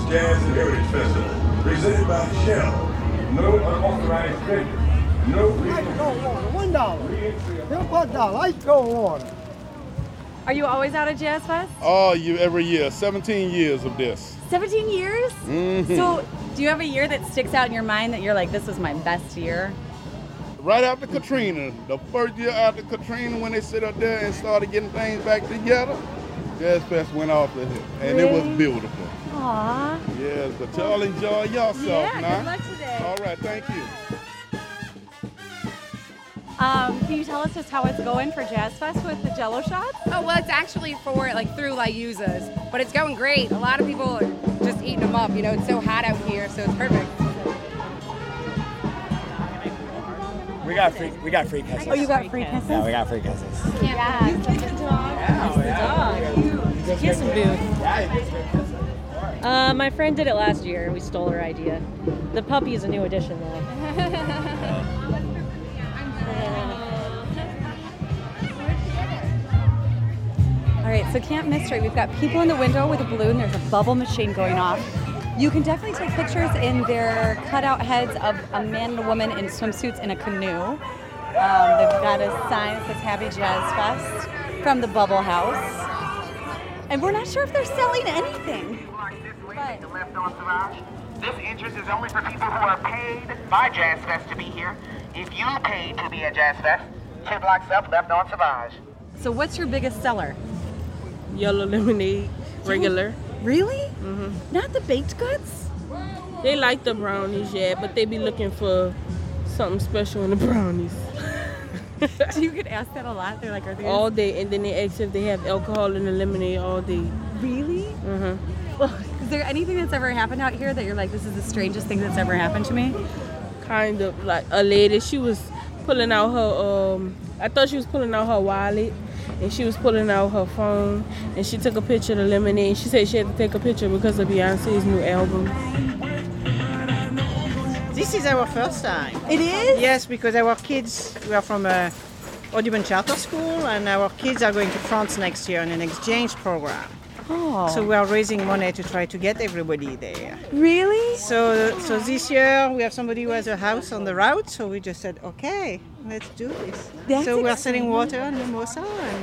Jazz and Heritage Festival, presented by Shell. No unauthorized drinking. No $1. Ice cold water. Are you always out at Jazz Fest? Oh, every year. 17 years of this. 17 years? Mm-hmm. So do you have a year that sticks out in your mind that you're like, this was my best year? Right after Katrina, the first year after Katrina, when they sit up there and started getting things back together, Jazz Fest went off the hill, and Really? It was beautiful. Aww. Yes, but y'all enjoy yourself Yeah, now. good luck today. All right, thank you. Can you tell us just how it's going for Jazz Fest with the Jello shots? Oh, well, it's actually for, through Lyuzas, but it's going great. A lot of people are just eating them up. You know, it's so hot out here, so it's perfect. We got free kisses. Oh, you got free kisses? Yeah, we got free kisses. Yeah. You kiss the dog. Kissing booth. My friend did it last year, and we stole her idea. The puppy is a new addition, though. All right, so Camp Mystery, we've got people in the window with a balloon. There's a bubble machine going off. You can definitely take pictures in their cutout heads of a man and a woman in swimsuits in a canoe. They've got a sign that says Happy Jazz Fest from the Bubble House. And we're not sure if they're selling anything. This entrance is only for people who are paid by Jazz Fest to be here. If you paid to be at Jazz Fest, 2 blocks up, left on Savage. So what's your biggest seller? Yellow lemonade, regular. Really? Mm-hmm. Not the baked goods? They like the brownies, yeah, but they be looking for something special in the brownies. Do you get asked that a lot? They're like, are they all day, and then they ask if they have alcohol in the lemonade all day. Really? Mm-hmm. Well, is there anything that's ever happened out here that you're like, this is the strangest thing that's ever happened to me? Kind of, like a lady, she was pulling out her, I thought she was pulling out her wallet, and she was pulling out her phone, and she took a picture of the lemonade. She said she had to take a picture because of Beyonce's new album. This is our first time. It is? Yes, because our kids, we are from a Audubon Charter School, and our kids are going to France next year on an exchange program. Oh. So we are raising money to try to get everybody there. Really? So this year we have somebody who has a house on the route, so we just said, okay, let's do this. That's so we are exciting. selling water and mimosa,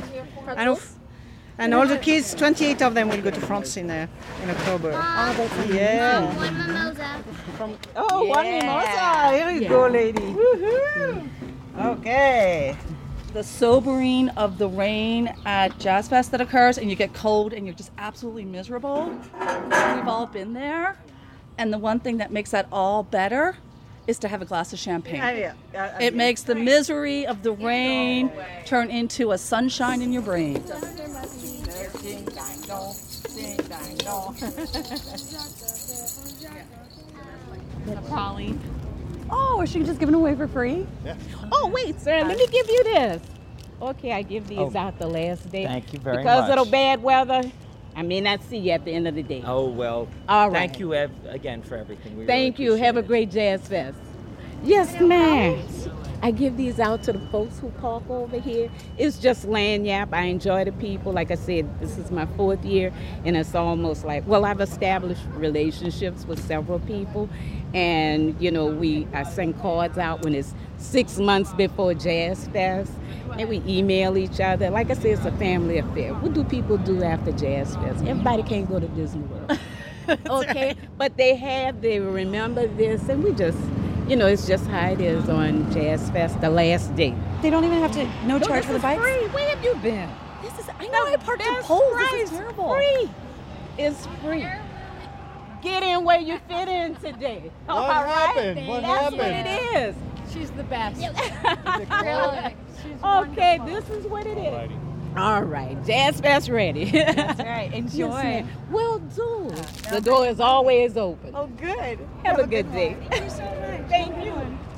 and all the kids, 28 of them will go to France in October. Yeah. One mimosa. One mimosa. Here you go, lady. Woohoo! Okay. The sobering of the rain at Jazz Fest that occurs, and you get cold and you're just absolutely miserable. We've all been there. And the one thing that makes that all better is to have a glass of champagne. It makes the misery of the rain turn into a sunshine in your brain. Polly. Oh, is she just giving away for free? Yeah. Oh, wait, sir, let me give you this. Okay, I give these out the last day. Thank you very because much. of the bad weather, I may not see you at the end of the day. Oh, well, all right. Thank you again for everything. Thank you. Have a great Jazz Fest. Yes, ma'am. I give these out to the folks who park over here. It's just lanyard. I enjoy the people. Like I said, this is my 4th year, and it's almost like, well, I've established relationships with several people, and, you know, I send cards out when it's 6 months before Jazz Fest, and we email each other. Like I said, it's a family affair. What do people do after Jazz Fest? Everybody can't go to Disney World. Okay? Right. But they remember this, and we just... You know, it's just how it is on Jazz Fest, the last day. They don't even have to, no charge for the bikes? Free. Where have you been? I know I parked in poles. This is terrible. Free. It's free. Get in where you fit in today. What happened? What happened? happened? That's what it is. She's the best. Really? Okay, this is what it is. All right, Jazz Fest ready. That's right. Enjoy. Yes, will do. The door is always open. Oh, good. Have a good day. Thank you so much. Thank you.